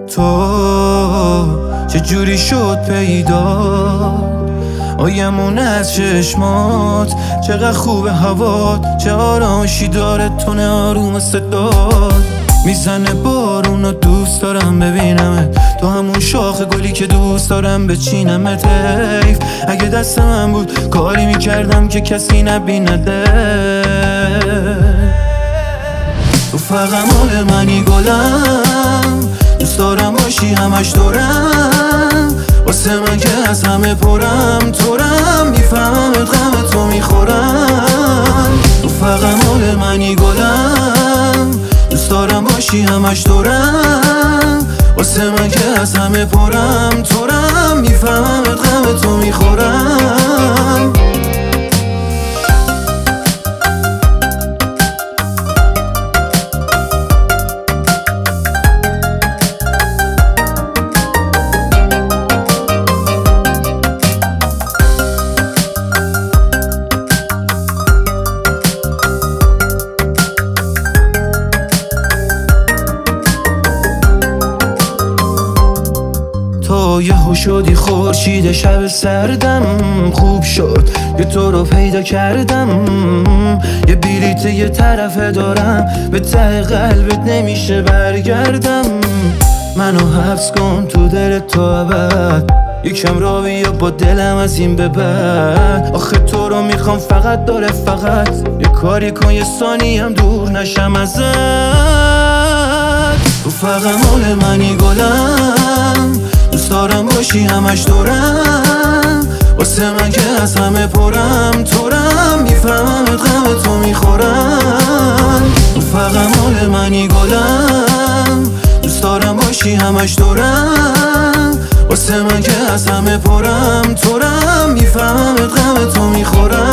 تو چجوری شد پیدا آیمون از چشمات، چقدر خوبه هوات، چه آرامشی داره تون آروم صدات. میزنه بارون و دوست دارم ببینمت، تو همون شاخ گلی که دوست دارم بچینمت. حیف اگه دست من بود کاری میکردم که کسی نبینده. تو فقط مال منی گلم، دوست دارم باشی همش دورم، واسه من که از همه پرم تورم، میفهمم غم تو میخورم. تو فقط مال منی گلم، دوست دارم باشی همش دورم، واسه من که از همه پرم تورم، میفهمم غم تو میخورم. تو یهو شدی خورشید شب سردم، خوب شد که تو رو پیدا کردم. یه بلیت یه طرفه دارم، به ته قلبت نمیشه برگردم. منو حبس کن تو دلت تا ابد، یکم را بیا با دلم از این به بعد. آخه تو رو میخوام فقط داره فقط، یه کاری کن یه ثانیه هم دور نشم ازت. تو فقط مال منی گلم، دوست دارم باشی همش دورم، واسه من که از همه پرم تورم، میفهمم غم تو میخورم. تو فقط مال منی گلم، دوست دارم باشی همش دورم، واسه من که از همه پرم تورم، میفهمم غم تو میخورم.